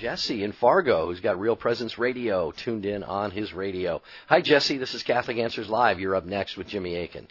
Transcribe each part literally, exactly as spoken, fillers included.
Jesse in Fargo, who's got Real Presence Radio tuned in on his radio. Hi, Jesse. This is Catholic Answers Live. You're up next with Jimmy Akin.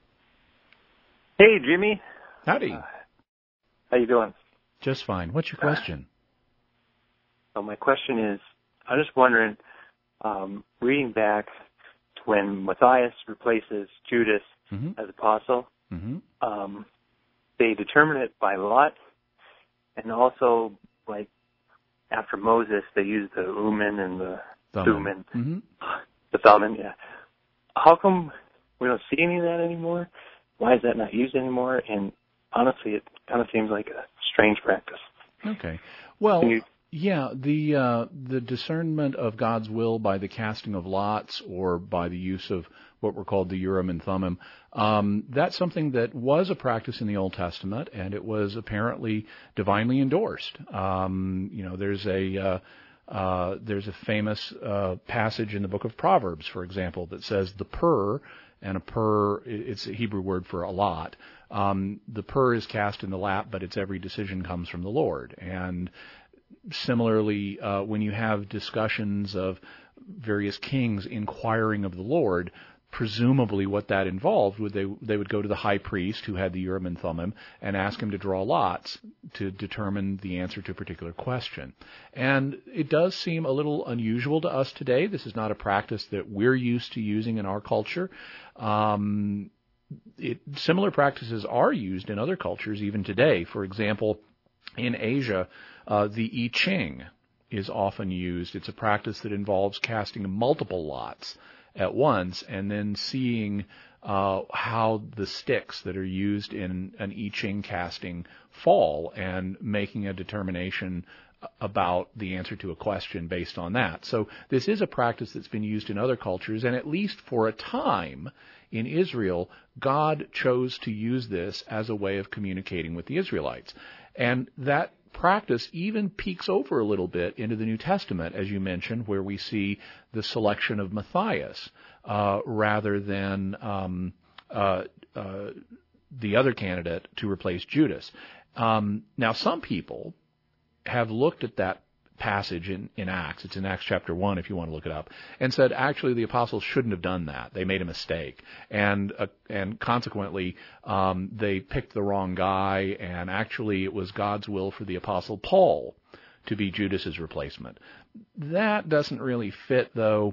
Hey, Jimmy. Howdy. Uh, how you doing? Just fine. What's your question? Uh, so my question is, I was just wondering, um, reading back to when Matthias replaces Judas mm-hmm. as apostle, mm-hmm. um, they determine it by lot, and also, like, after Moses, they use the Urim and the Thummim. Mm-hmm. The Thummim, yeah. How come we don't see any of that anymore? Why is that not used anymore? And honestly, it kind of seems like a strange practice. Okay. Well, you, yeah, the uh, the discernment of God's will by the casting of lots or by the use of what were called the Urim and Thummim, um, that's something that was a practice in the Old Testament, and it was apparently divinely endorsed. Um, you know, there's a uh, uh, there's a famous uh, passage in the book of Proverbs, for example, that says the pur, and a pur, it's a Hebrew word for a lot. Um, the pur is cast in the lap, but its every decision comes from the Lord. And similarly, uh, when you have discussions of various kings inquiring of the Lord, presumably what that involved would they they would go to the high priest who had the Urim and Thummim and ask him to draw lots to determine the answer to a particular question. And it does seem a little unusual to us today. This is not a practice that we're used to using in our culture. Um, it, similar practices are used in other cultures even today. For example, in Asia, uh, the I Ching is often used. It's a practice that involves casting multiple lots at once and then seeing uh, how the sticks that are used in an I Ching casting fall and making a determination about the answer to a question based on that. So this is a practice that's been used in other cultures, and at least for a time in Israel, God chose to use this as a way of communicating with the Israelites. And that practice even peeks over a little bit into the New Testament, as you mentioned, where we see the selection of Matthias uh, rather than um, uh, uh, the other candidate to replace Judas. Um, now, some people have looked at that passage in, in Acts, it's in Acts chapter one if you want to look it up, and said actually the apostles shouldn't have done that. They made a mistake. And uh, and consequently, um, they picked the wrong guy, and actually it was God's will for the apostle Paul to be Judas's replacement. That doesn't really fit, though,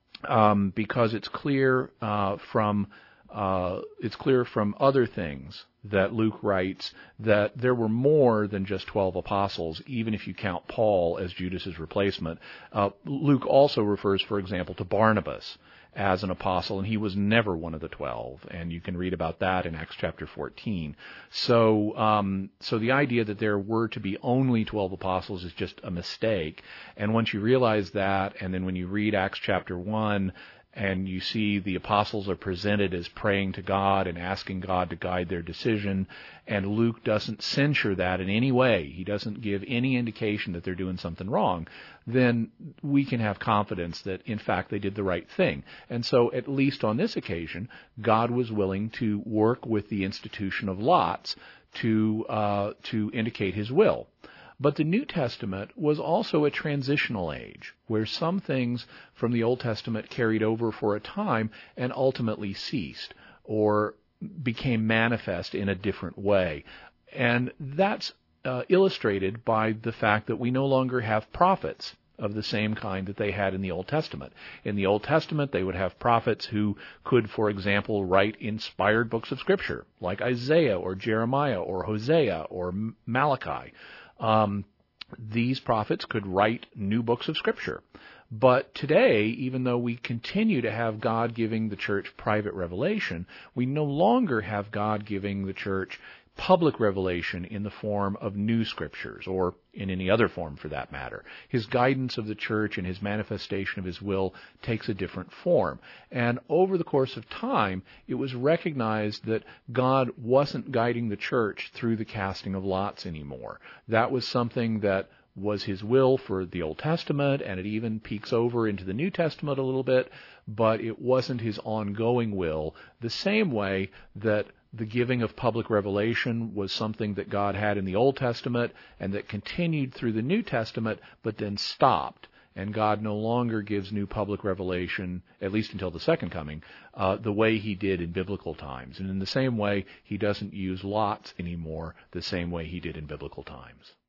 um, because it's clear uh, from uh, it's clear from other things that Luke writes that there were more than just twelve apostles, even if you count Paul as Judas's replacement. Uh, Luke also refers, for example, to Barnabas as an apostle, and he was never one of the twelve, and you can read about that in Acts chapter fourteen. So, um, so the idea that there were to be only twelve apostles is just a mistake, and once you realize that, and then when you read Acts chapter one, and you see the apostles are presented as praying to God and asking God to guide their decision, and Luke doesn't censure that in any way. He doesn't give any indication that they're doing something wrong. Then we can have confidence that, in fact, they did the right thing. And so, at least on this occasion, God was willing to work with the institution of lots to uh, to indicate His will. But the New Testament was also a transitional age, where some things from the Old Testament carried over for a time and ultimately ceased or became manifest in a different way. And that's uh, illustrated by the fact that we no longer have prophets of the same kind that they had in the Old Testament. In the Old Testament, they would have prophets who could, for example, write inspired books of Scripture, like Isaiah or Jeremiah or Hosea or Malachi. Um, these prophets could write new books of Scripture. But today, even though we continue to have God giving the church private revelation, we no longer have God giving the church public revelation in the form of new scriptures, or in any other form for that matter. His guidance of the church and His manifestation of His will takes a different form. And over the course of time, it was recognized that God wasn't guiding the church through the casting of lots anymore. That was something that was His will for the Old Testament, and it even peeks over into the New Testament a little bit, but it wasn't His ongoing will, the same way that the giving of public revelation was something that God had in the Old Testament and that continued through the New Testament, but then stopped. And God no longer gives new public revelation, at least until the second coming, uh, the way he did in biblical times. And in the same way, he doesn't use lots anymore the same way he did in biblical times.